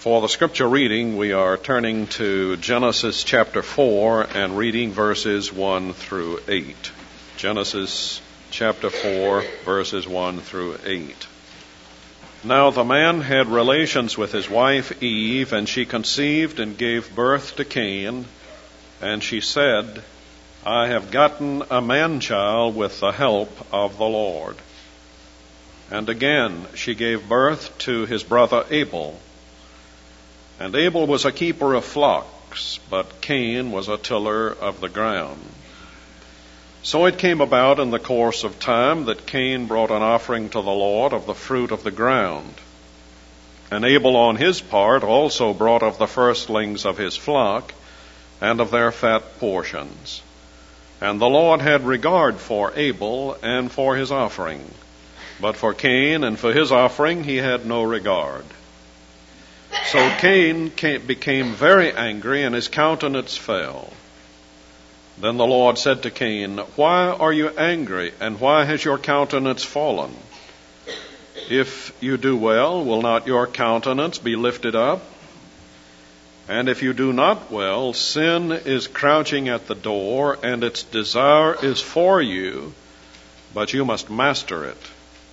For the scripture reading, we are turning to Genesis chapter 4 and reading verses 1 through 8. Genesis chapter 4, verses 1 through 8. Now the man had relations with his wife Eve, and she conceived and gave birth to Cain. And she said, I have gotten a man-child with the help of the Lord. And again she gave birth to his brother Abel. And Abel was a keeper of flocks, but Cain was a tiller of the ground. So it came about in the course of time that Cain brought an offering to the Lord of the fruit of the ground. And Abel on his part also brought of the firstlings of his flock and of their fat portions. And the Lord had regard for Abel and for his offering, but for Cain and for his offering he had no regard. So Cain became very angry, and his countenance fell. Then the Lord said to Cain, Why are you angry, and why has your countenance fallen? If you do well, will not your countenance be lifted up? And if you do not well, sin is crouching at the door, and its desire is for you, but you must master it.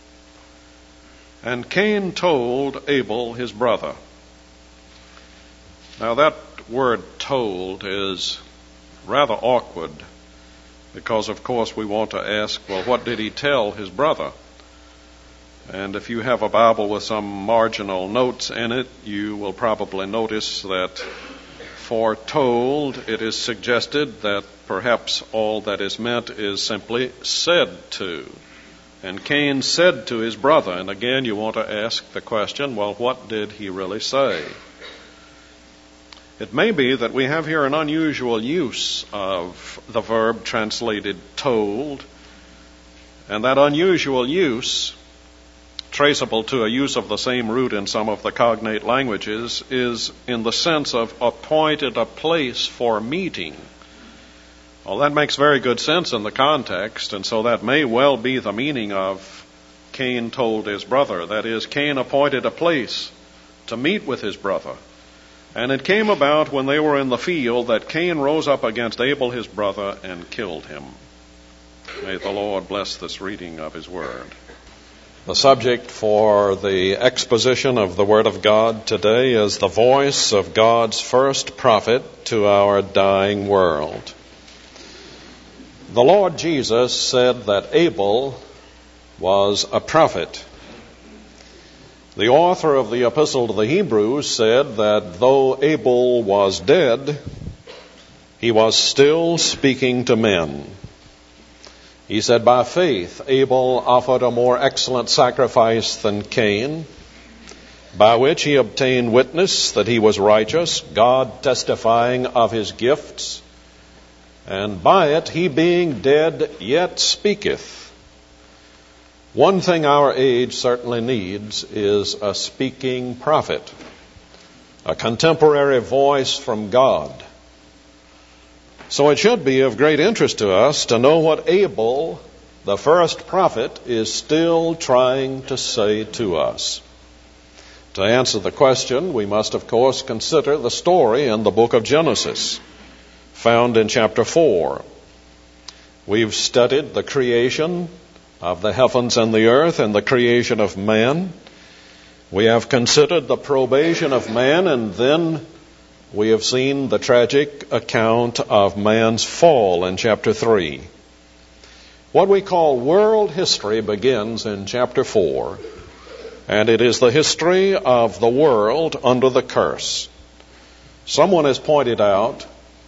And Cain told Abel his brother. Now that word told is rather awkward because, of course, we want to ask, well, what did he tell his brother? And if you have a Bible with some marginal notes in it, you will probably notice that for told, it is suggested that perhaps all that is meant is simply said to. And Cain said to his brother, and again you want to ask the question, well, what did he really say? It may be that we have here an unusual use of the verb translated told, and that unusual use, traceable to a use of the same root in some of the cognate languages, is in the sense of appointed a place for meeting. Well, that makes very good sense in the context, and so that may well be the meaning of Cain told his brother. That is, Cain appointed a place to meet with his brother. And it came about when they were in the field that Cain rose up against Abel his brother and killed him. May the Lord bless this reading of his word. The subject for the exposition of the Word of God today is the voice of God's first prophet to our dying world. The Lord Jesus said that Abel was a prophet. The author of the Epistle to the Hebrews said that though Abel was dead, he was still speaking to men. He said, by faith, Abel offered a more excellent sacrifice than Cain, by which he obtained witness that he was righteous, God testifying of his gifts, and by it he being dead yet speaketh. One thing our age certainly needs is a speaking prophet, a contemporary voice from God. So it should be of great interest to us to know what Abel, the first prophet, is still trying to say to us. To answer the question, we must, of course, consider the story in the book of Genesis, found in chapter 4. We've studied the creation of the heavens and the earth and the creation of man. We have considered the probation of man, and then we have seen the tragic account of man's fall in chapter 3. What we call world history begins in chapter 4, and it is the history of the world under the curse. Someone has pointed out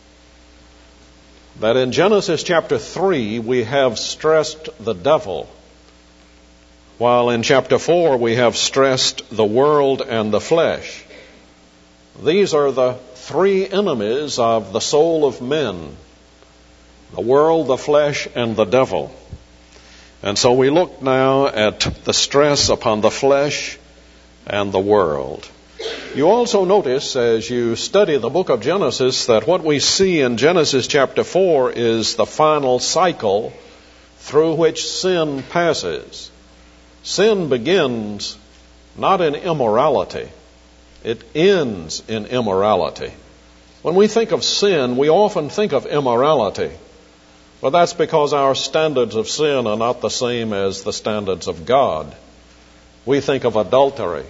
that in Genesis chapter 3 we have stressed the devil, while in chapter 4 we have stressed the world and the flesh. These are the three enemies of the soul of men: the world, the flesh, and the devil. And so we look now at the stress upon the flesh and the world. You also notice as you study the book of Genesis that what we see in Genesis chapter 4 is the final cycle through which sin passes. Sin begins not in immorality. It ends in immorality. When we think of sin, we often think of immorality. But that's because our standards of sin are not the same as the standards of God. We think of adultery.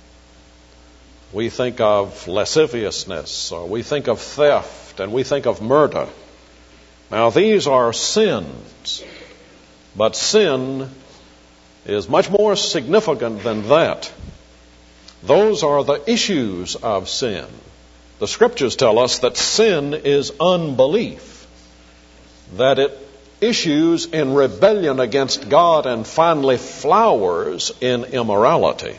We think of lasciviousness, or we think of theft, and we think of murder. Now, these are sins, but sin is much more significant than that. Those are the issues of sin. The Scriptures tell us that sin is unbelief, that it issues in rebellion against God and finally flowers in immorality.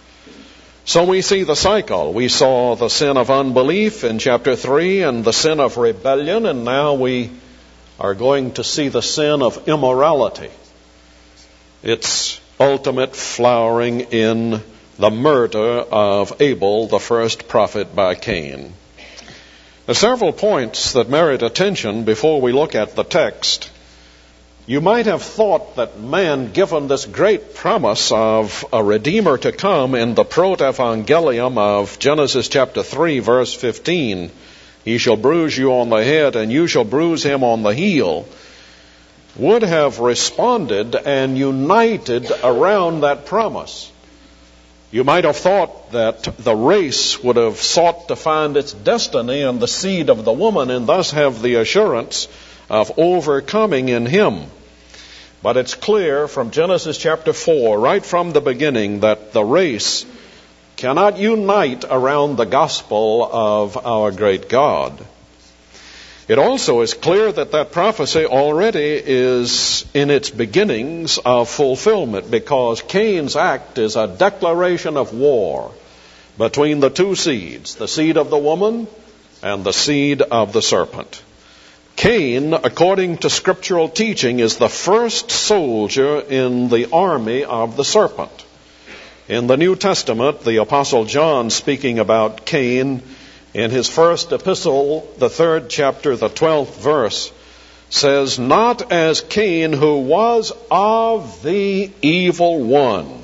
So we see the cycle. We saw the sin of unbelief in chapter 3 and the sin of rebellion, and now we are going to see the sin of immorality. Its ultimate flowering in the murder of Abel, the first prophet by Cain. There are several points that merit attention before we look at the text. You might have thought that man, given this great promise of a Redeemer to come in the protevangelium of Genesis chapter 3, verse 15, he shall bruise you on the head and you shall bruise him on the heel, would have responded and united around that promise. You might have thought that the race would have sought to find its destiny in the seed of the woman and thus have the assurance of overcoming in him. But it's clear from Genesis chapter 4, right from the beginning, that the race cannot unite around the gospel of our great God. It also is clear that that prophecy already is in its beginnings of fulfillment, because Cain's act is a declaration of war between the two seeds, the seed of the woman and the seed of the serpent. Cain, according to scriptural teaching, is the first soldier in the army of the serpent. In the New Testament, the Apostle John, speaking about Cain, in his first epistle, the 3rd chapter, the 12th verse, says, "Not as Cain, who was of the evil one."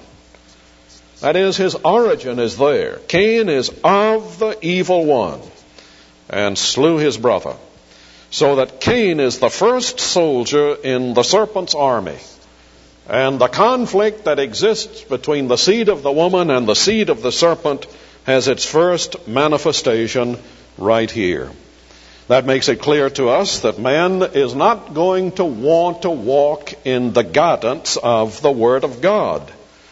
That is, his origin is there. Cain is of the evil one and slew his brother. So that Cain is the first soldier in the serpent's army. And the conflict that exists between the seed of the woman and the seed of the serpent has its first manifestation right here. That makes it clear to us that man is not going to want to walk in the guidance of the Word of God.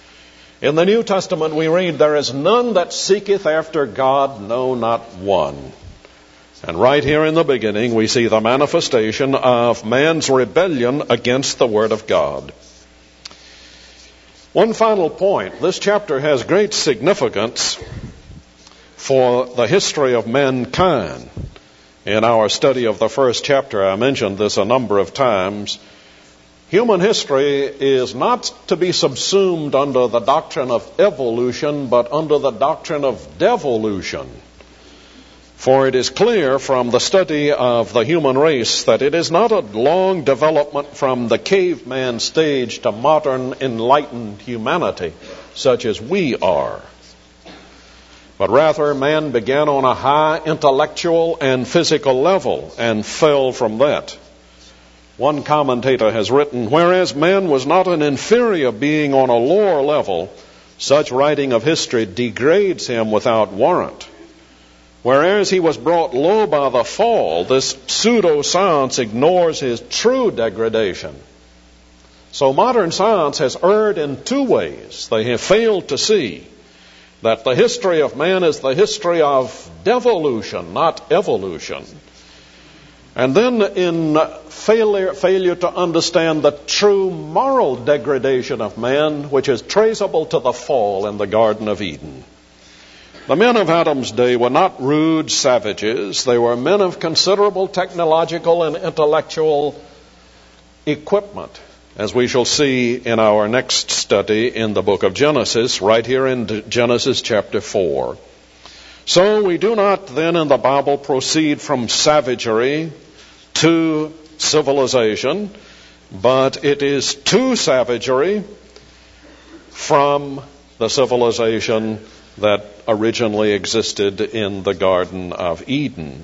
In the New Testament we read, "There is none that seeketh after God, no, not one." And right here in the beginning we see the manifestation of man's rebellion against the Word of God. One final point. This chapter has great significance for the history of mankind. In our study of the first chapter, I mentioned this a number of times. Human history is not to be subsumed under the doctrine of evolution, but under the doctrine of devolution. For it is clear from the study of the human race that it is not a long development from the caveman stage to modern enlightened humanity, such as we are. But rather, man began on a high intellectual and physical level and fell from that. One commentator has written, "Whereas man was not an inferior being on a lower level, such writing of history degrades him without warrant. Whereas he was brought low by the fall, this pseudo-science ignores his true degradation." So modern science has erred in two ways. They have failed to see that the history of man is the history of devolution, not evolution. And then in failure to understand the true moral degradation of man, which is traceable to the fall in the Garden of Eden. The men of Adam's day were not rude savages. They were men of considerable technological and intellectual equipment, as we shall see in our next study in the book of Genesis, right here in Genesis chapter 4. So we do not then in the Bible proceed from savagery to civilization, but it is to savagery from the civilization that originally existed in the Garden of Eden.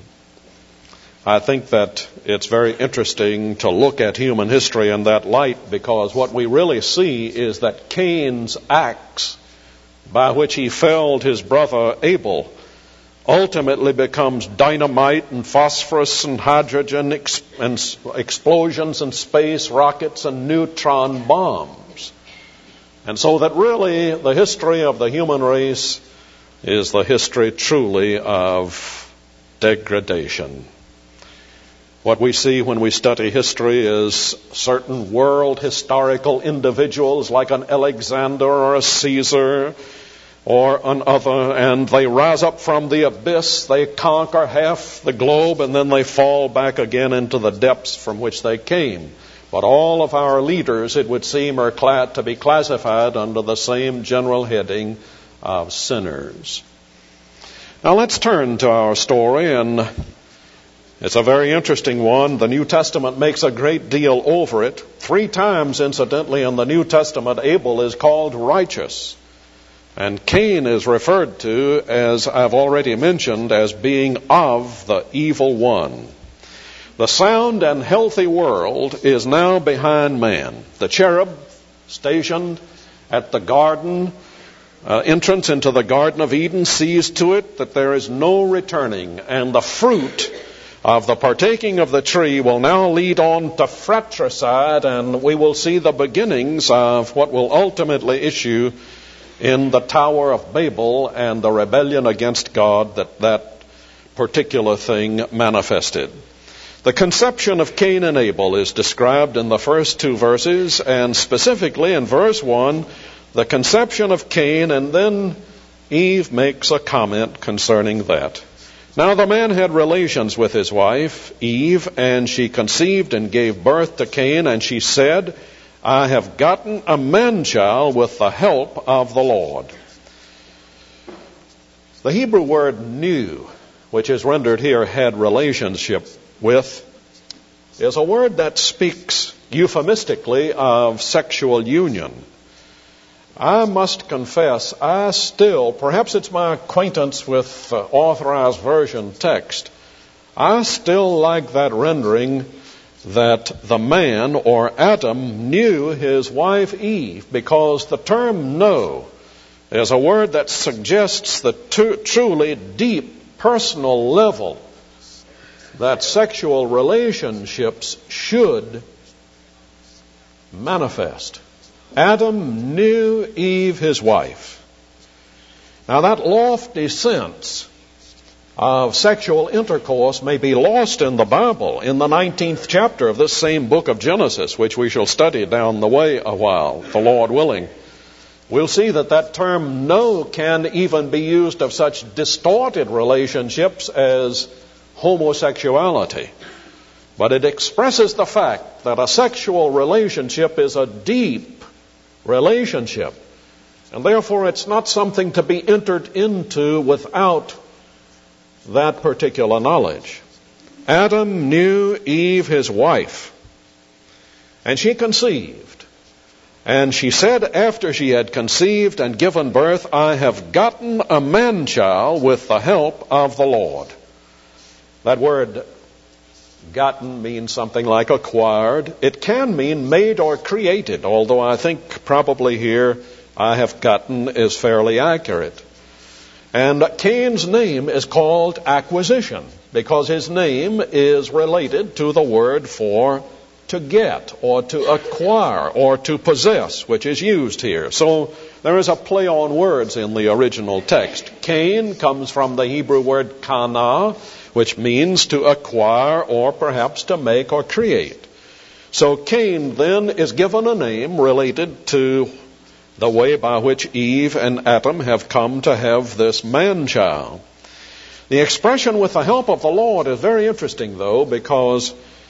I think that it's very interesting to look at human history in that light, because what we really see is that Cain's acts by which he felled his brother Abel ultimately becomes dynamite and phosphorus and hydrogen and explosions and space rockets and neutron bombs. And so that really the history of the human race is the history truly of degradation. What we see when we study history is certain world historical individuals like an Alexander or a Caesar or another, and they rise up from the abyss, they conquer half the globe, and then they fall back again into the depths from which they came. But all of our leaders, it would seem, are to be classified under the same general heading of sinners. Now let's turn to our story, and it's a very interesting one. The New Testament makes a great deal over it. 3 times, incidentally, in the New Testament, Abel is called righteous. And Cain is referred to, as I've already mentioned, as being of the evil one. The sound and healthy world is now behind man. The cherub stationed at the garden, entrance into the Garden of Eden, sees to it that there is no returning, and the fruit of the partaking of the tree will now lead on to fratricide, and we will see the beginnings of what will ultimately issue in the Tower of Babel and the rebellion against God that particular thing manifested. The conception of Cain and Abel is described in the first 2 verses, and specifically in verse 1, the conception of Cain, and then Eve makes a comment concerning that. Now the man had relations with his wife, Eve, and she conceived and gave birth to Cain, and she said, I have gotten a man-child with the help of the Lord. The Hebrew word knew, which is rendered here had relationship with, is a word that speaks euphemistically of sexual union. I must confess, I still, perhaps it's my acquaintance with Authorized Version text, I still like that rendering that the man, or Adam, knew his wife Eve, because the term know is a word that suggests the truly deep personal level that sexual relationships should manifest. Adam knew Eve, his wife. Now that lofty sense of sexual intercourse may be lost in the Bible, in the 19th chapter of this same book of Genesis, which we shall study down the way a while, the Lord willing. We'll see that term know can even be used of such distorted relationships as homosexuality. But it expresses the fact that a sexual relationship is a deep relationship, and therefore it's not something to be entered into without that particular knowledge. Adam knew Eve, his wife, and she conceived. And she said, after she had conceived and given birth, I have gotten a man-child with the help of the Lord. That word gotten means something like acquired. It can mean made or created, although I think probably here I have gotten is fairly accurate. And Cain's name is called acquisition, because his name is related to the word for to get or to acquire or to possess, which is used here. So there is a play on words in the original text. Cain comes from the Hebrew word kana, which means to acquire or perhaps to make or create. So Cain then is given a name related to the way by which Eve and Adam have come to have this man-child. The expression with the help of the Lord is very interesting, though, because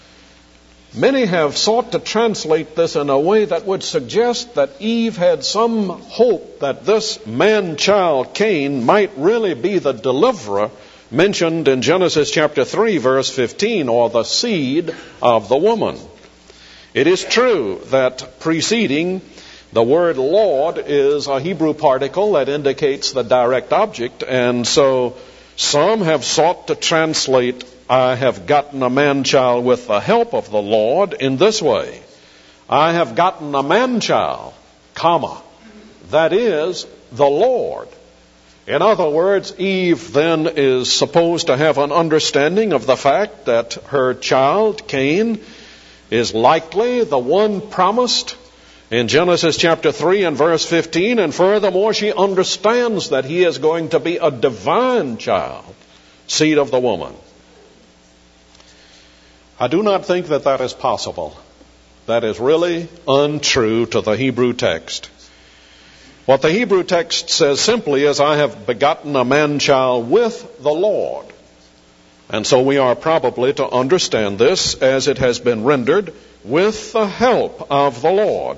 many have sought to translate this in a way that would suggest that Eve had some hope that this man-child, Cain, might really be the deliverer mentioned in Genesis chapter 3, verse 15, or the seed of the woman. It is true that preceding The word Lord is a Hebrew particle that indicates the direct object, and so some have sought to translate, I have gotten a man-child with the help of the Lord, in this way. I have gotten a man-child, comma, that is the Lord. In other words, Eve then is supposed to have an understanding of the fact that her child, Cain, is likely the one promised in Genesis chapter 3 and verse 15, and furthermore, she understands that he is going to be a divine child, seed of the woman. I do not think that that is possible. That is really untrue to the Hebrew text. What the Hebrew text says simply is, I have begotten a man-child with the Lord. And so we are probably to understand this as it has been rendered, with the help of the Lord.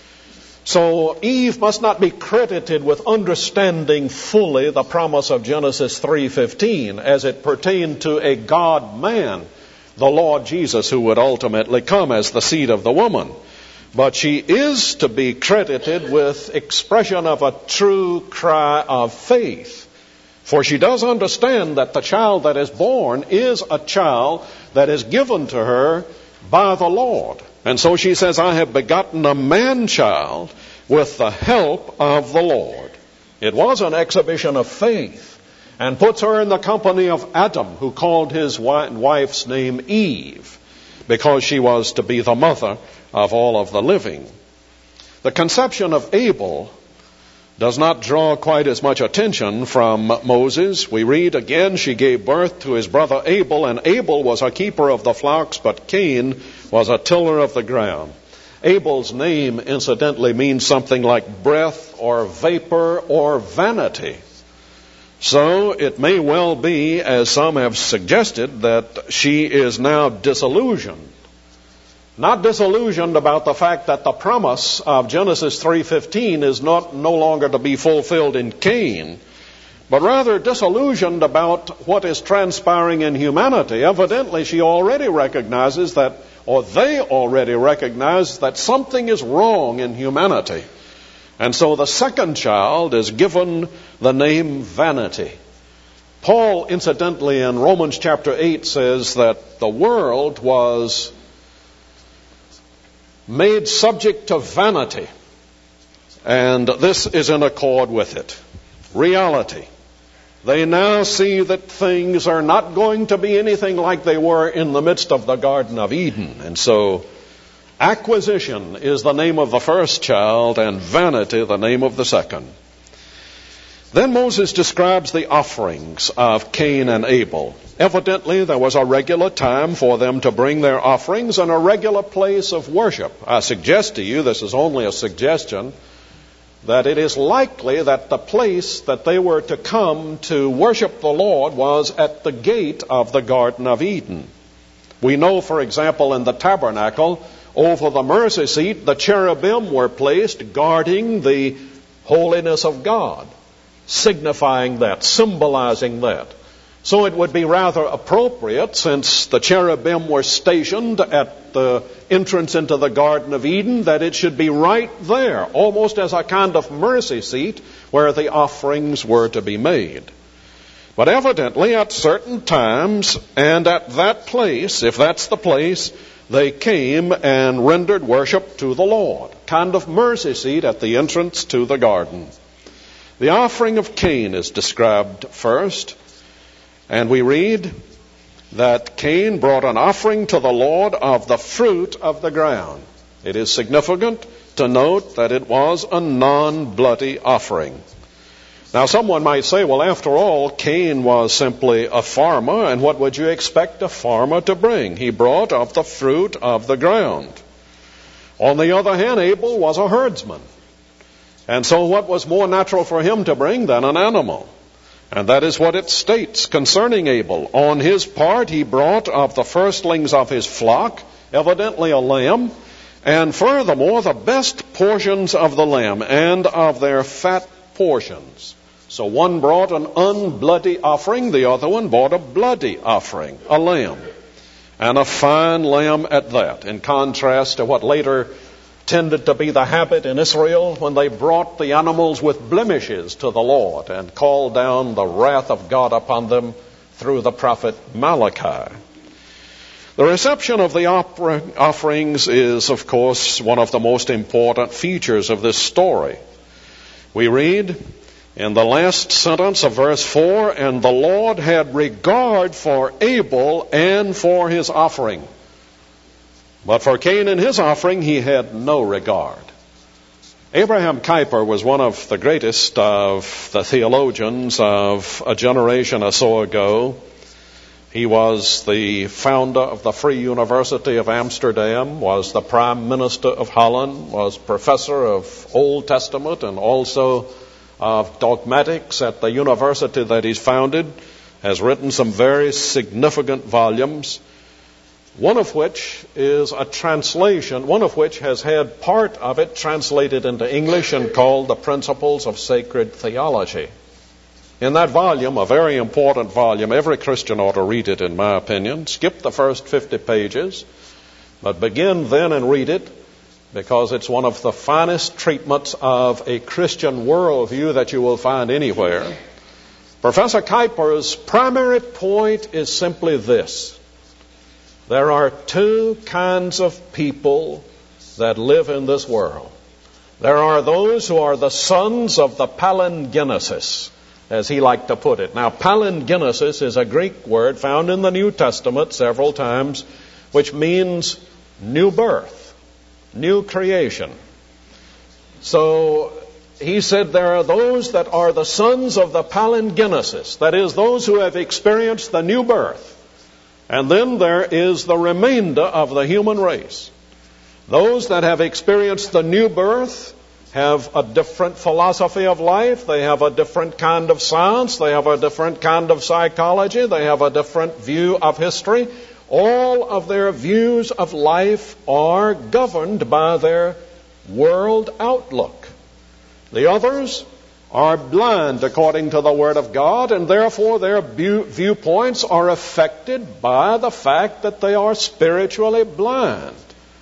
So Eve must not be credited with understanding fully the promise of Genesis 3:15 as it pertained to a God-man, the Lord Jesus, who would ultimately come as the seed of the woman. But she is to be credited with expression of a true cry of faith. For she does understand that the child that is born is a child that is given to her by the Lord. And so she says, I have begotten a man-child with the help of the Lord. It was an exhibition of faith, and puts her in the company of Adam, who called his wife's name Eve, because she was to be the mother of all of the living. The conception of Abel does not draw quite as much attention from Moses. We read again, she gave birth to his brother Abel, and Abel was a keeper of the flocks, but Cain was a tiller of the ground. Abel's name, incidentally, means something like breath or vapor or vanity. So it may well be, as some have suggested, that she is now disillusioned. Not disillusioned about the fact that the promise of Genesis 3:15 is no longer to be fulfilled in Cain, but rather disillusioned about what is transpiring in humanity. Evidently, she already recognizes that, or they already recognize that something is wrong in humanity. And so the second child is given the name vanity. Paul, incidentally, in Romans chapter 8 says that the world was made subject to vanity, and this is in accord with it. Reality. They now see that things are not going to be anything like they were in the midst of the Garden of Eden. And so acquisition is the name of the first child, and vanity the name of the second. Then Moses describes the offerings of Cain and Abel. Evidently, there was a regular time for them to bring their offerings and a regular place of worship. I suggest to you, this is only a suggestion, that it is likely that the place that they were to come to worship the Lord was at the gate of the Garden of Eden. We know, for example, in the tabernacle, over the mercy seat, the cherubim were placed guarding the holiness of God, signifying that, symbolizing that. So it would be rather appropriate, since the cherubim were stationed at the entrance into the Garden of Eden, that it should be right there, almost as a kind of mercy seat where the offerings were to be made. But evidently at certain times and at that place, if that's the place, they came and rendered worship to the Lord, kind of mercy seat at the entrance to the garden. The offering of Cain is described first, and we read that Cain brought an offering to the Lord of the fruit of the ground. It is significant to note that it was a non-bloody offering. Now someone might say, well, after all, Cain was simply a farmer, and what would you expect a farmer to bring? He brought of the fruit of the ground. On the other hand, Abel was a herdsman. And so what was more natural for him to bring than an animal? And that is what it states concerning Abel. On his part, he brought of the firstlings of his flock, evidently a lamb, and furthermore the best portions of the lamb and of their fat portions. So one brought an unbloody offering, the other one brought a bloody offering, a lamb, and a fine lamb at that, in contrast to what later tended to be the habit in Israel when they brought the animals with blemishes to the Lord and called down the wrath of God upon them through the prophet Malachi. The reception of the offerings is, of course, one of the most important features of this story. We read in the last sentence of verse 4, "And the Lord had regard for Abel and for his offering. But for Cain and his offering he had no regard." Abraham Kuyper was one of the greatest of the theologians of a generation or so ago. He was the founder of the Free University of Amsterdam, was the Prime Minister of Holland, was professor of Old Testament and also of dogmatics at the university that he's founded, has written some very significant volumes, one of which is a translation, one of which has had part of it translated into English and called The Principles of Sacred Theology. In that volume, a very important volume, every Christian ought to read it in my opinion. Skip the first 50 pages, but begin then and read it, because it's one of the finest treatments of a Christian worldview that you will find anywhere. Professor Kuyper's primary point is simply this: there are two kinds of people that live in this world. There are those who are the sons of the palingenesis, as he liked to put it. Now, palingenesis is a Greek word found in the New Testament several times, which means new birth, new creation. So he said there are those that are the sons of the palingenesis, that is, those who have experienced the new birth. And then there is the remainder of the human race. Those that have experienced the new birth have a different philosophy of life. They have a different kind of science. They have a different kind of psychology. They have a different view of history. All of their views of life are governed by their world outlook. The others are blind according to the Word of God, and therefore their viewpoints are affected by the fact that they are spiritually blind.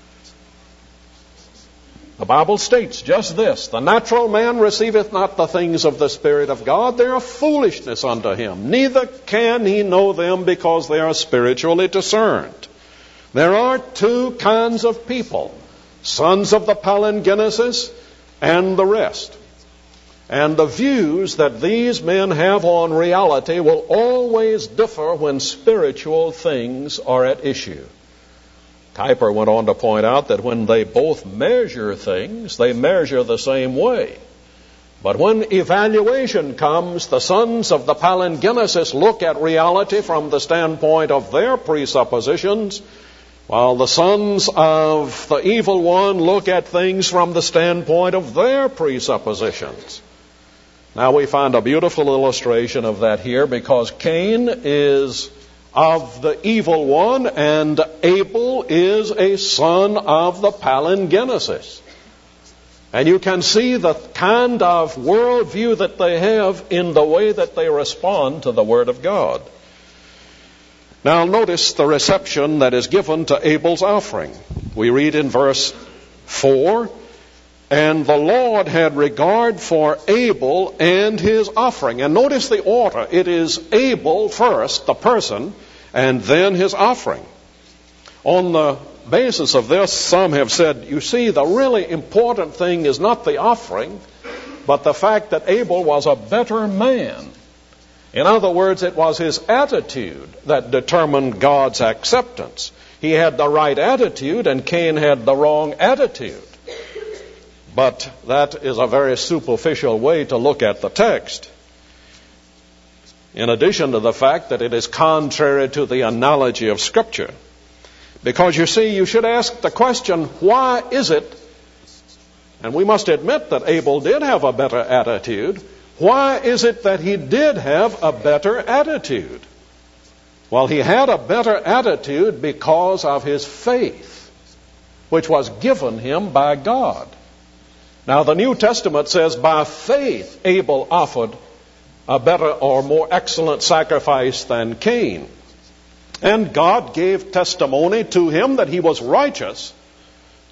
The Bible states just this: the natural man receiveth not the things of the Spirit of God, they are foolishness unto him. Neither can he know them, because they are spiritually discerned. There are two kinds of people: sons of the palingenesis and the rest. And the views that these men have on reality will always differ when spiritual things are at issue. Kuyper went on to point out that when they both measure things, they measure the same way. But when evaluation comes, the sons of the palingenesis look at reality from the standpoint of their presuppositions, while the sons of the evil one look at things from the standpoint of their presuppositions. Now we find a beautiful illustration of that here, because Cain is of the evil one, and Abel is a son of the palingenesis. And you can see the kind of worldview that they have in the way that they respond to the Word of God. Now notice the reception that is given to Abel's offering. We read in verse 4, "And the Lord had regard for Abel and his offering." And notice the order. It is Abel first, the person, and then his offering. On the basis of this, some have said, you see, the really important thing is not the offering, but the fact that Abel was a better man. In other words, it was his attitude that determined God's acceptance. He had the right attitude, and Cain had the wrong attitude. But that is a very superficial way to look at the text, in addition to the fact that it is contrary to the analogy of Scripture. Because you see, you should ask the question, why is it, and we must admit that Abel did have a better attitude, why is it that he did have a better attitude? Well, he had a better attitude because of his faith, which was given him by God. Now, the New Testament says, by faith Abel offered a better or more excellent sacrifice than Cain. And God gave testimony to him that he was righteous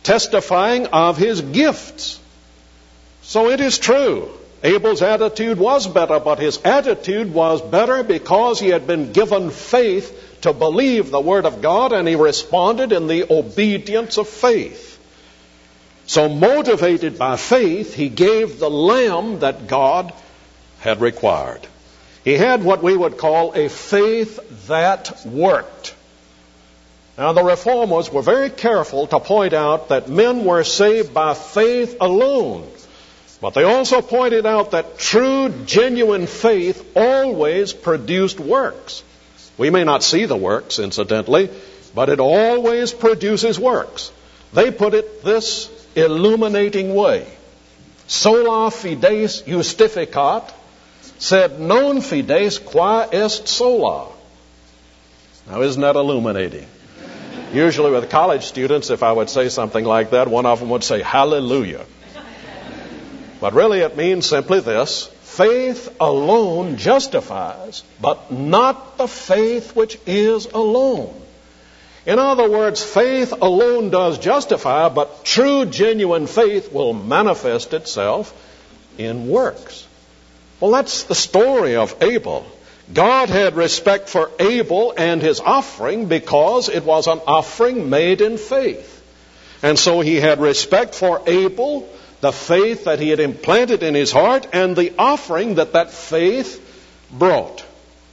testifying of his gifts. So it is true, Abel's attitude was better, but his attitude was better because he had been given faith to believe the Word of God, and he responded in the obedience of faith. So motivated by faith, he gave the lamb that God had required. He had what we would call a faith that worked. Now, the Reformers were very careful to point out that men were saved by faith alone. But they also pointed out that true, genuine faith always produced works. We may not see the works, incidentally, but it always produces works. They put it this illuminating way. Sola fides justificat, sed non fides qua est sola. Now, isn't that illuminating? Usually with college students, if I would say something like that, one of them would say, hallelujah. But really it means simply this: faith alone justifies, but not the faith which is alone. In other words, faith alone does justify, but true, genuine faith will manifest itself in works. Well, that's the story of Abel. God had respect for Abel and his offering because it was an offering made in faith. And so he had respect for Abel, the faith that he had implanted in his heart, and the offering that faith brought.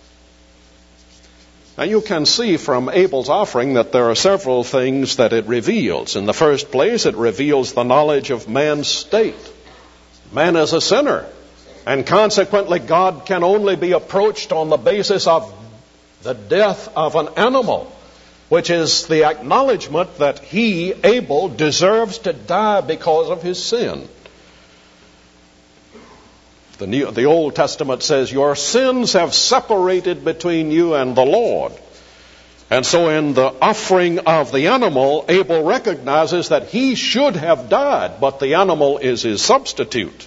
Now you can see from Abel's offering that there are several things that it reveals. In the first place, it reveals the knowledge of man's state. Man is a sinner. And consequently, God can only be approached on the basis of the death of an animal, which is the acknowledgement that he, Abel, deserves to die because of his sin. The Old Testament says, your sins have separated between you and the Lord. And so in the offering of the animal, Abel recognizes that he should have died, but the animal is his substitute.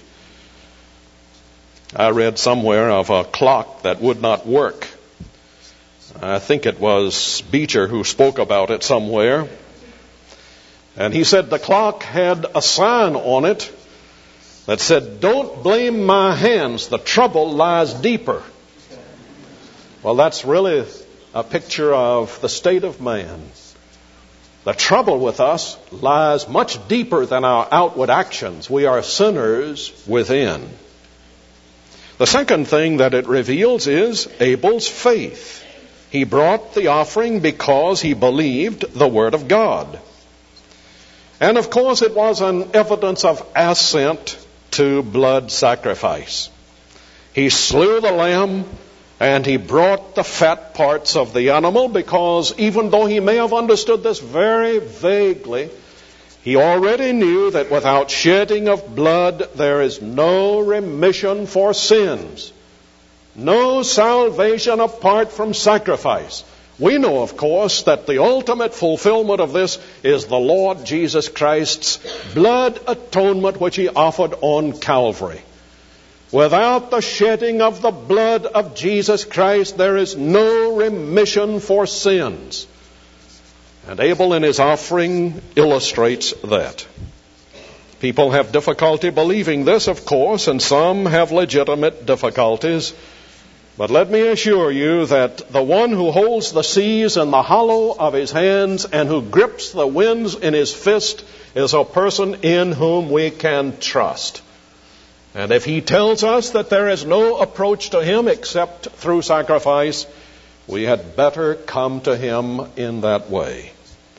I read somewhere of a clock that would not work. I think it was Beecher who spoke about it somewhere. And he said the clock had a sign on it that said, don't blame my hands, the trouble lies deeper. Well, that's really a picture of the state of man. The trouble with us lies much deeper than our outward actions. We are sinners within. The second thing that it reveals is Abel's faith. He brought the offering because he believed the Word of God. And of course it was an evidence of assent to blood sacrifice. He slew the lamb and he brought the fat parts of the animal because even though he may have understood this very vaguely, he already knew that without shedding of blood, there is no remission for sins. No salvation apart from sacrifice. We know, of course, that the ultimate fulfillment of this is the Lord Jesus Christ's blood atonement which he offered on Calvary. Without the shedding of the blood of Jesus Christ, there is no remission for sins. And Abel in his offering illustrates that. People have difficulty believing this, of course, and some have legitimate difficulties. But let me assure you that the one who holds the seas in the hollow of his hands and who grips the winds in his fist is a person in whom we can trust. And if he tells us that there is no approach to him except through sacrifice, we had better come to him in that way.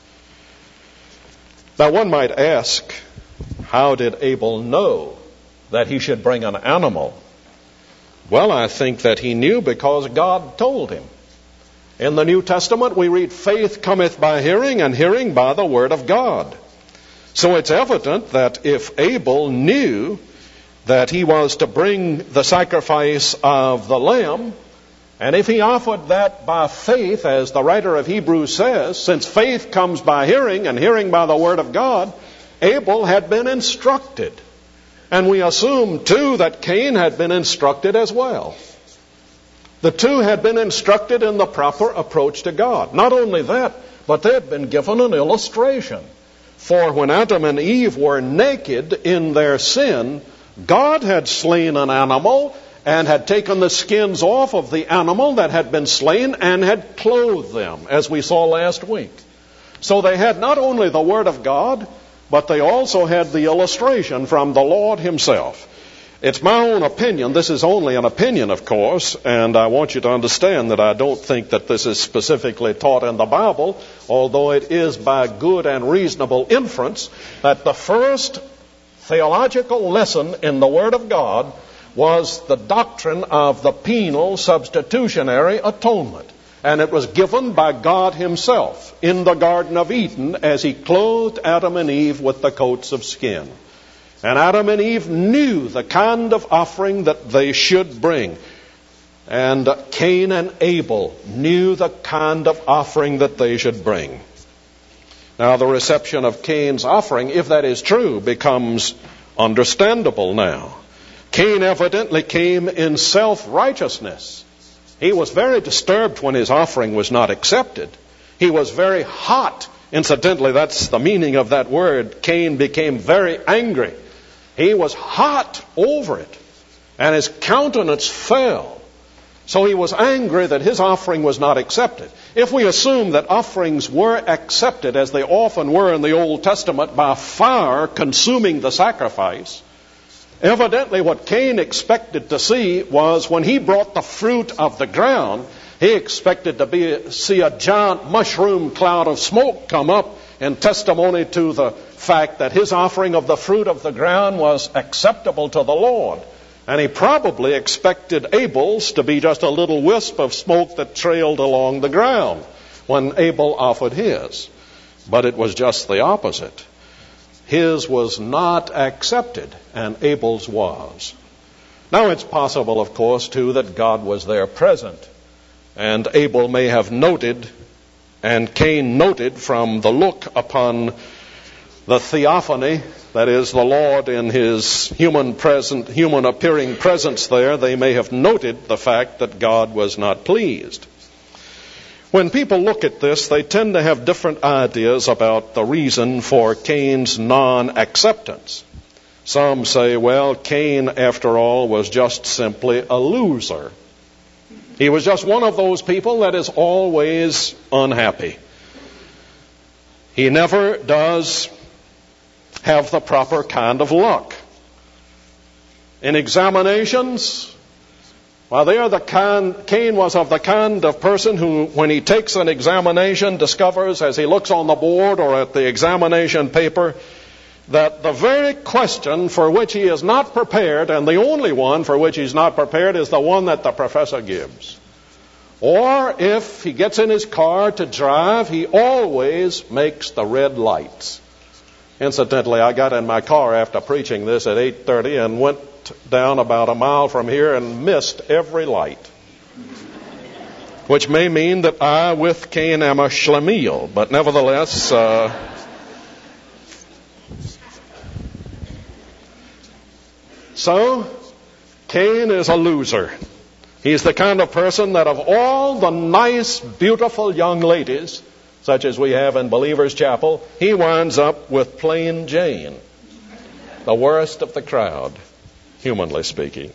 Now one might ask, how did Abel know that he should bring an animal? Well, I think that he knew because God told him. In the New Testament, we read, faith cometh by hearing, and hearing by the Word of God. So it's evident that if Abel knew that he was to bring the sacrifice of the lamb, and if he offered that by faith, as the writer of Hebrews says, since faith comes by hearing, and hearing by the Word of God, Abel had been instructed. And we assume, too, that Cain had been instructed as well. The two had been instructed in the proper approach to God. Not only that, but they had been given an illustration. For when Adam and Eve were naked in their sin, God had slain an animal and had taken the skins off of the animal that had been slain and had clothed them, as we saw last week. So they had not only the Word of God, but they also had the illustration from the Lord Himself. It's my own opinion. This is only an opinion, of course, and I want you to understand that I don't think that this is specifically taught in the Bible, although it is by good and reasonable inference that the first theological lesson in the Word of God was the doctrine of the penal substitutionary atonement. And it was given by God Himself in the Garden of Eden as He clothed Adam and Eve with the coats of skin. And Adam and Eve knew the kind of offering that they should bring. And Cain and Abel knew the kind of offering that they should bring. Now, the reception of Cain's offering, if that is true, becomes understandable now. Cain evidently came in self-righteousness. He was very disturbed when his offering was not accepted. He was very hot. Incidentally, that's the meaning of that word. Cain became very angry. He was hot over it, and his countenance fell. So he was angry that his offering was not accepted. If we assume that offerings were accepted, as they often were in the Old Testament, by fire consuming the sacrifice, evidently what Cain expected to see was when he brought the fruit of the ground, he expected to see a giant mushroom cloud of smoke come up in testimony to the fact that his offering of the fruit of the ground was acceptable to the Lord. And he probably expected Abel's to be just a little wisp of smoke that trailed along the ground when Abel offered his. But it was just the opposite. His was not accepted, and Abel's was. Now it's possible, of course, too, that God was there present. And Abel may have noted, and Cain noted from the look upon the theophany, that is, the Lord in His human appearing presence there, they may have noted the fact that God was not pleased. When people look at this, they tend to have different ideas about the reason for Cain's non-acceptance. Some say, well, Cain, after all, was just simply a loser. He was just one of those people that is always unhappy. He never does have the proper kind of luck. In examinations, well, Cain was of the kind of person who, when he takes an examination, discovers as he looks on the board or at the examination paper that the very question for which he is not prepared, and the only one for which he's not prepared, is the one that the professor gives. Or if he gets in his car to drive, he always makes the red lights. Incidentally, I got in my car after preaching this at 8:30 and went down about a mile from here and missed every light. Which may mean that I, with Cain, am a schlemiel, but nevertheless, so Cain is a loser. He's the kind of person that of all the nice, beautiful young ladies, such as we have in Believer's Chapel, he winds up with plain Jane, the worst of the crowd, humanly speaking.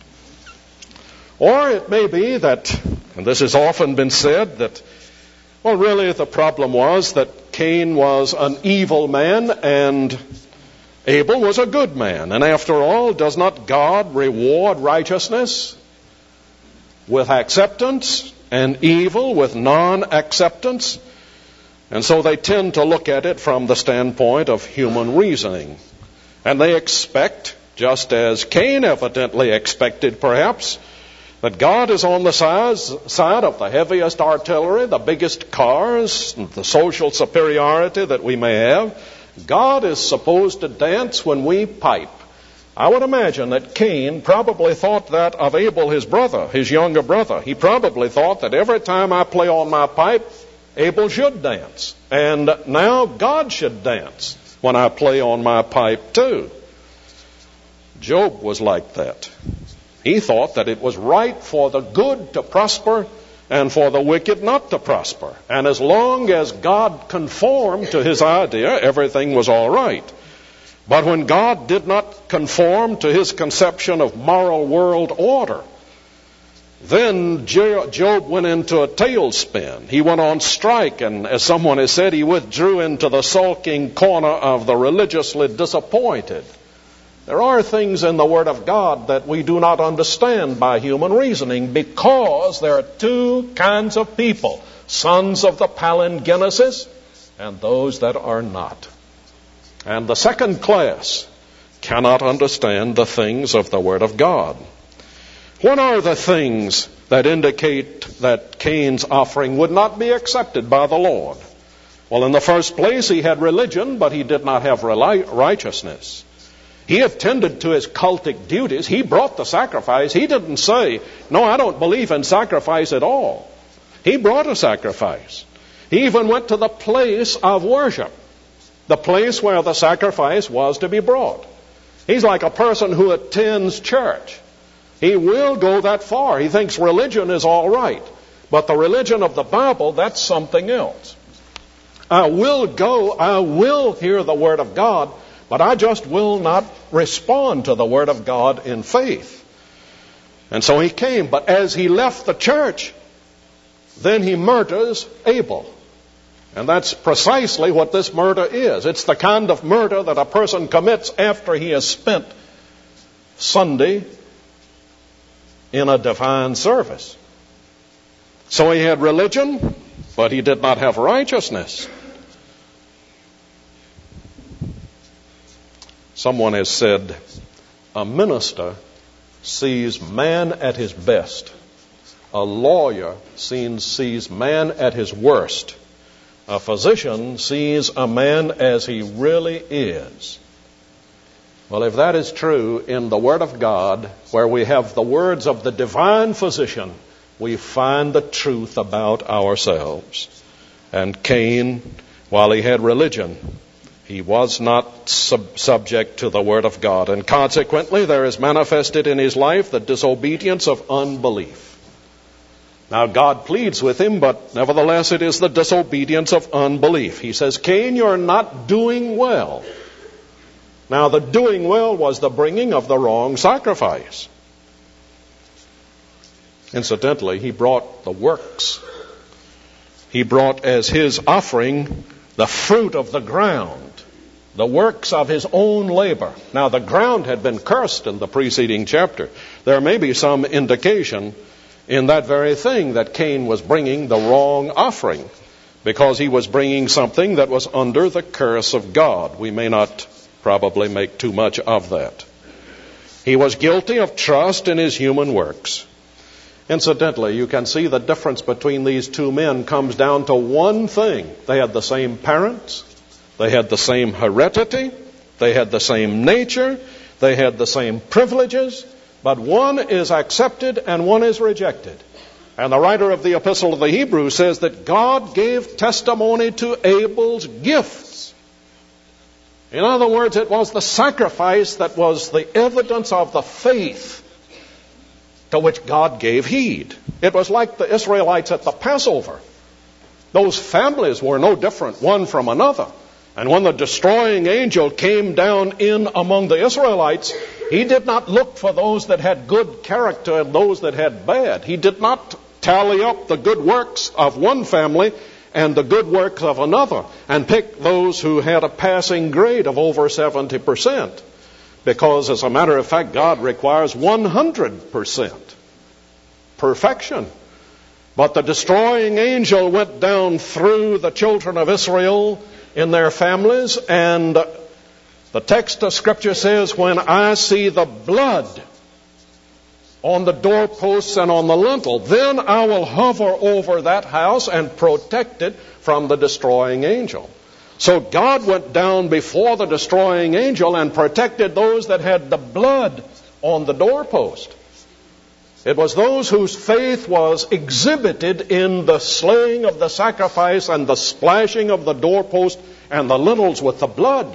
Or it may be that, and this has often been said, that, well, really the problem was that Cain was an evil man and Abel was a good man. And after all, does not God reward righteousness with acceptance and evil with non-acceptance? And so they tend to look at it from the standpoint of human reasoning. And they expect, just as Cain evidently expected perhaps, that God is on the side of the heaviest artillery, the biggest cars, the social superiority that we may have. God is supposed to dance when we pipe. I would imagine that Cain probably thought that of Abel, his brother, his younger brother. He probably thought that every time I play on my pipe, Abel should dance. And now God should dance when I play on my pipe too. Job was like that. He thought that it was right for the good to prosper and for the wicked not to prosper. And as long as God conformed to his idea, everything was all right. But when God did not conform to his conception of moral world order, then Job went into a tailspin. He went on strike, and as someone has said, he withdrew into the sulking corner of the religiously disappointed. There are things in the Word of God that we do not understand by human reasoning, because there are two kinds of people: sons of the palingenesis and those that are not. And the second class cannot understand the things of the Word of God. What are the things that indicate that Cain's offering would not be accepted by the Lord? Well, in the first place, he had religion, but he did not have righteousness. He attended to his cultic duties. He brought the sacrifice. He didn't say, "No, I don't believe in sacrifice at all." He brought a sacrifice. He even went to the place of worship, the place where the sacrifice was to be brought. He's like a person who attends church. He will go that far. He thinks religion is all right. But the religion of the Bible, that's something else. I will go, I will hear the Word of God, but I just will not respond to the Word of God in faith. And so he came. But as he left the church, then he murders Abel. And that's precisely what this murder is. It's the kind of murder that a person commits after he has spent Sunday in a divine service. So he had religion, but he did not have righteousness. Someone has said, a minister sees man at his best. A lawyer sees man at his worst. A physician sees a man as he really is. Well, if that is true in the Word of God, where we have the words of the divine physician, we find the truth about ourselves. And Cain, while he had religion, he was not subject to the Word of God. And consequently, there is manifested in his life the disobedience of unbelief. Now, God pleads with him, but nevertheless it is the disobedience of unbelief. He says, "Cain, you're not doing well." Now, the doing well was the bringing of the wrong sacrifice. Incidentally, he brought the works. He brought as his offering the fruit of the ground, the works of his own labor. Now, the ground had been cursed in the preceding chapter. There may be some indication in that very thing that Cain was bringing the wrong offering, because he was bringing something that was under the curse of God. We may not probably make too much of that. He was guilty of trust in his human works. Incidentally, you can see the difference between these two men comes down to one thing. They had the same parents. They had the same heredity. They had the same nature. They had the same privileges. But one is accepted and one is rejected. And the writer of the Epistle of the Hebrews says that God gave testimony to Abel's gifts. In other words, it was the sacrifice that was the evidence of the faith to which God gave heed. It was like the Israelites at the Passover. Those families were no different one from another. And when the destroying angel came down in among the Israelites, he did not look for those that had good character and those that had bad. He did not tally up the good works of one family and the good works of another and pick those who had a passing grade of over 70%. Because, as a matter of fact, God requires 100% perfection. But the destroying angel went down through the children of Israel in their families, and the text of Scripture says, "When I see the blood on the doorposts and on the lintel, then I will hover over that house and protect it from the destroying angel." So God went down before the destroying angel and protected those that had the blood on the doorpost. It was those whose faith was exhibited in the slaying of the sacrifice and the splashing of the doorpost and the lintels with the blood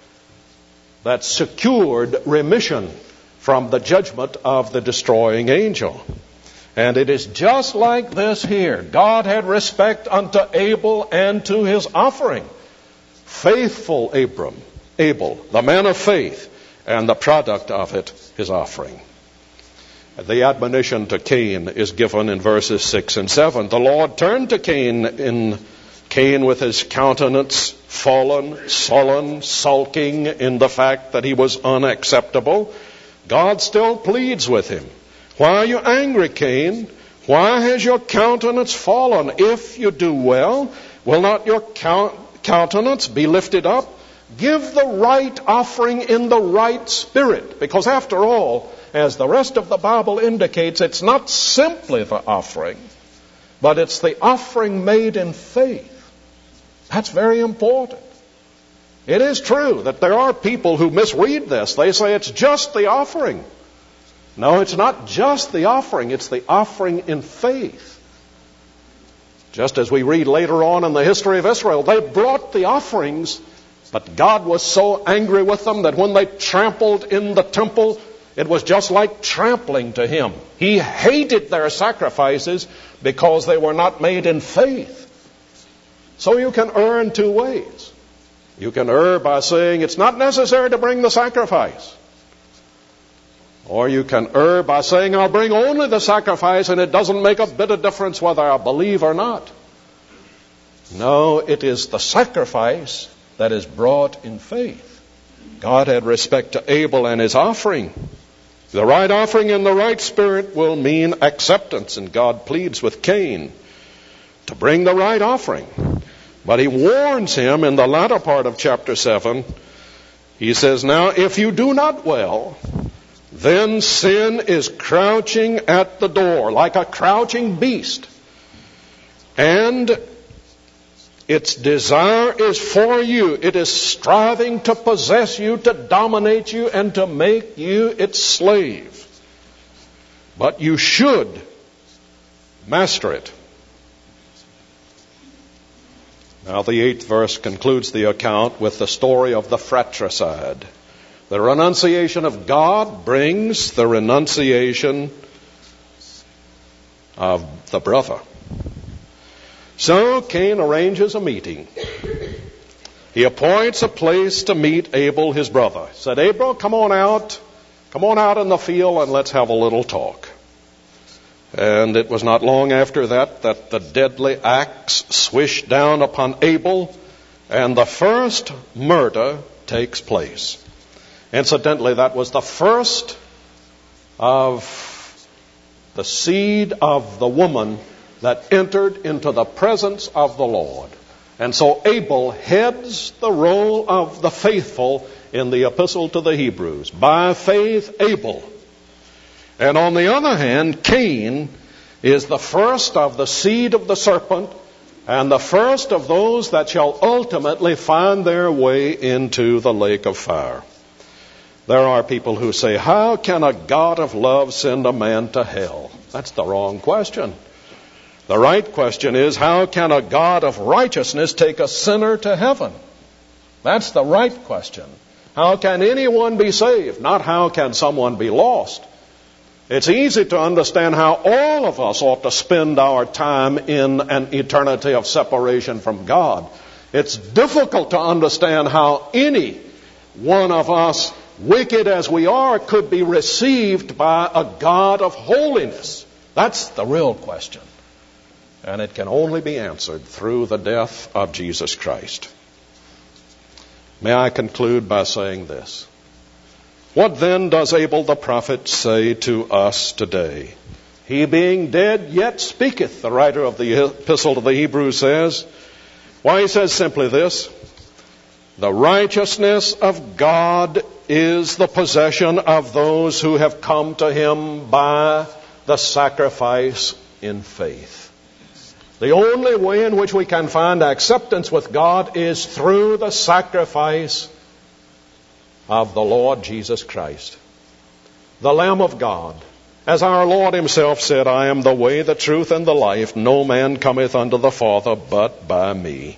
that secured remission from the judgment of the destroying angel. And it is just like this here. God had respect unto Abel and to his offering. Faithful Abel, the man of faith, and the product of it, his offering. The admonition to Cain is given in verses 6 and 7. The Lord turned to Cain with his countenance fallen, sullen, sulking in the fact that he was unacceptable. God still pleads with him. Why are you angry, Cain? Why has your countenance fallen? If you do well, will not your countenance be lifted up? Give the right offering in the right spirit. Because after all, as the rest of the Bible indicates, it's not simply the offering, but it's the offering made in faith. That's very important. It is true that there are people who misread this. They say it's just the offering. No, it's not just the offering. It's the offering in faith. Just as we read later on in the history of Israel, they brought the offerings, but God was so angry with them that when they trampled in the temple, it was just like trampling to him. He hated their sacrifices because they were not made in faith. So you can err in two ways. You can err by saying it's not necessary to bring the sacrifice. Or you can err by saying I'll bring only the sacrifice and it doesn't make a bit of difference whether I believe or not. No, it is the sacrifice that is brought in faith. God had respect to Abel and his offering. The right offering in the right spirit will mean acceptance, and God pleads with Cain to bring the right offering. But he warns him in the latter part of chapter 7. He says, now if you do not well, then sin is crouching at the door like a crouching beast. And its desire is for you. It is striving to possess you, to dominate you, and to make you its slave. But you should master it. Now the 8th verse concludes the account with the story of the fratricide. The renunciation of God brings the renunciation of the brother. So Cain arranges a meeting. He appoints a place to meet Abel, his brother. He said, Abel, come on out in the field and let's have a little talk. And it was not long after that the deadly axe swished down upon Abel, and the first murder takes place. Incidentally, that was the first of the seed of the woman that entered into the presence of the Lord. And so Abel heads the roll of the faithful in the epistle to the Hebrews. By faith, Abel. And on the other hand, Cain is the first of the seed of the serpent and the first of those that shall ultimately find their way into the lake of fire. There are people who say, how can a God of love send a man to hell? That's the wrong question. The right question is, how can a God of righteousness take a sinner to heaven? That's the right question. How can anyone be saved? Not how can someone be lost. It's easy to understand how all of us ought to spend our time in an eternity of separation from God. It's difficult to understand how any one of us, wicked as we are, could be received by a God of holiness. That's the real question. And it can only be answered through the death of Jesus Christ. May I conclude by saying this. What then does Abel the prophet say to us today? He being dead yet speaketh, the writer of the epistle to the Hebrews says. Why, he says simply this. The righteousness of God is the possession of those who have come to him by the sacrifice in faith. The only way in which we can find acceptance with God is through the sacrifice of the Lord Jesus Christ, the Lamb of God. As our Lord himself said, I am the way, the truth, and the life. No man cometh unto the Father but by me.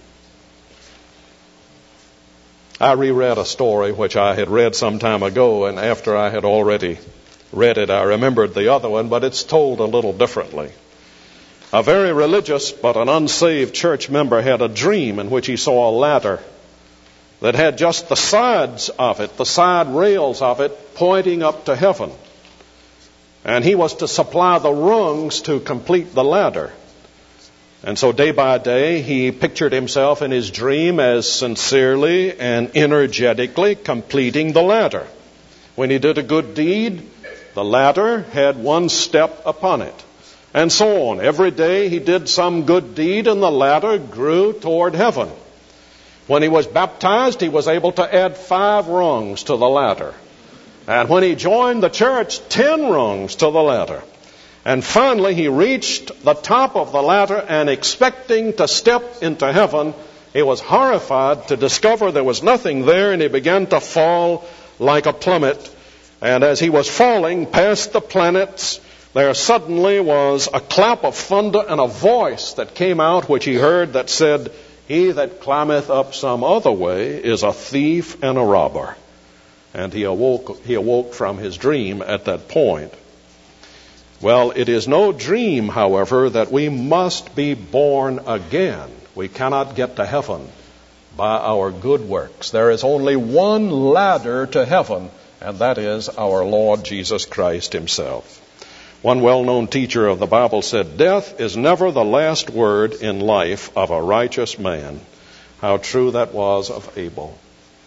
I reread a story which I had read some time ago, and after I had already read it, I remembered the other one, but it's told a little differently. A very religious but an unsaved church member had a dream in which he saw a ladder that had just the sides of it, the side rails of it, pointing up to heaven. And he was to supply the rungs to complete the ladder. And so day by day, he pictured himself in his dream as sincerely and energetically completing the ladder. When he did a good deed, the ladder had one step upon it. And so on. Every day he did some good deed and the ladder grew toward heaven. When he was baptized, he was able to add 5 rungs to the ladder. And when he joined the church, 10 rungs to the ladder. And finally he reached the top of the ladder, and expecting to step into heaven, he was horrified to discover there was nothing there, and he began to fall like a plummet. And as he was falling past the planets, there suddenly was a clap of thunder and a voice that came out, which he heard, that said, "He that climbeth up some other way is a thief and a robber." And he awoke from his dream at that point. Well, it is no dream, however, that we must be born again. We cannot get to heaven by our good works. There is only one ladder to heaven, and that is our Lord Jesus Christ himself. One well-known teacher of the Bible said, "Death is never the last word in life of a righteous man." How true that was of Abel.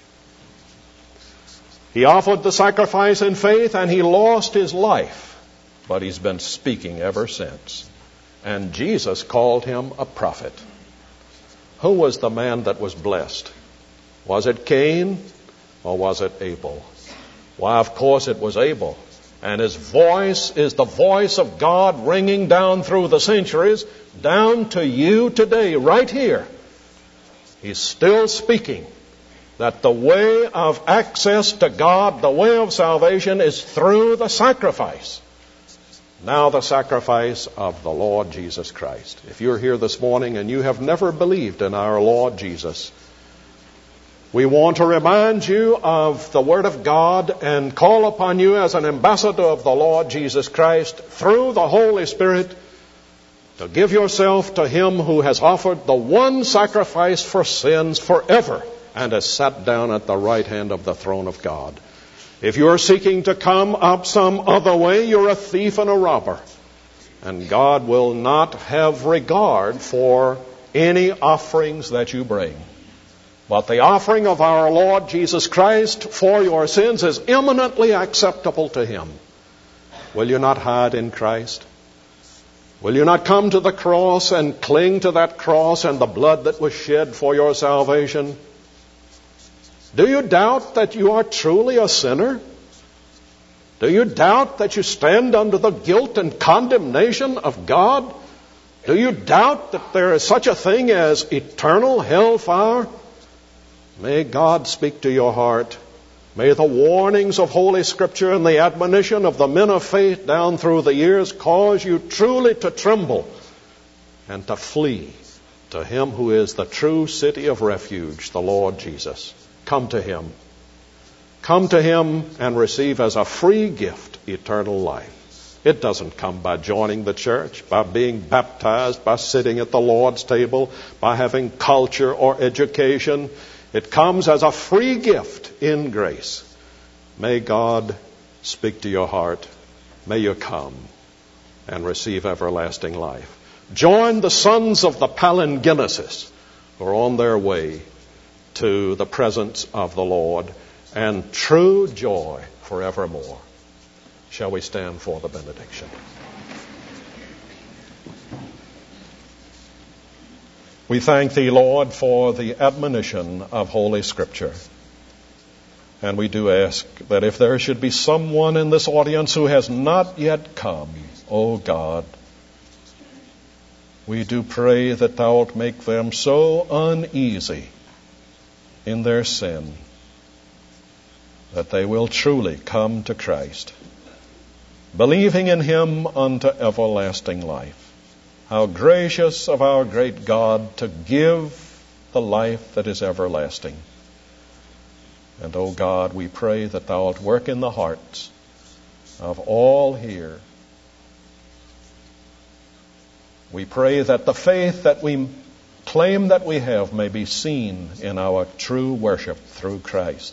He offered the sacrifice in faith and he lost his life, but he's been speaking ever since. And Jesus called him a prophet. Who was the man that was blessed? Was it Cain or was it Abel? Why, of course it was Abel. And his voice is the voice of God ringing down through the centuries, down to you today, right here. He's still speaking that the way of access to God, the way of salvation, is through the sacrifice. Now the sacrifice of the Lord Jesus Christ. If you're here this morning and you have never believed in our Lord Jesus, we want to remind you of the Word of God and call upon you as an ambassador of the Lord Jesus Christ through the Holy Spirit to give yourself to Him who has offered the one sacrifice for sins forever and has sat down at the right hand of the throne of God. If you're seeking to come up some other way, you're a thief and a robber. And God will not have regard for any offerings that you bring. But the offering of our Lord Jesus Christ for your sins is eminently acceptable to Him. Will you not hide in Christ? Will you not come to the cross and cling to that cross and the blood that was shed for your salvation? Do you doubt that you are truly a sinner? Do you doubt that you stand under the guilt and condemnation of God? Do you doubt that there is such a thing as eternal hellfire? May God speak to your heart. May the warnings of Holy Scripture and the admonition of the men of faith down through the years cause you truly to tremble and to flee to Him who is the true city of refuge, the Lord Jesus. Come to Him. Come to Him and receive as a free gift eternal life. It doesn't come by joining the church, by being baptized, by sitting at the Lord's table, by having culture or education. It comes as a free gift in grace. May God speak to your heart. May you come and receive everlasting life. Join the sons of the Palingenesis who are on their way to the presence of the Lord and true joy forevermore. Shall we stand for the benediction? We thank Thee, Lord, for the admonition of Holy Scripture. And we do ask that if there should be someone in this audience who has not yet come, O God, we do pray that Thou wilt make them so uneasy in their sin that they will truly come to Christ, believing in Him unto everlasting life. How gracious of our great God to give the life that is everlasting. And, O God, we pray that Thou wilt work in the hearts of all here. We pray that the faith that we claim that we have may be seen in our true worship through Christ.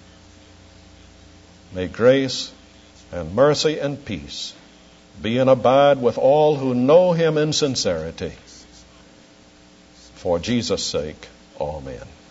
May grace and mercy and peace be and abide with all who know Him in sincerity. For Jesus' sake, amen.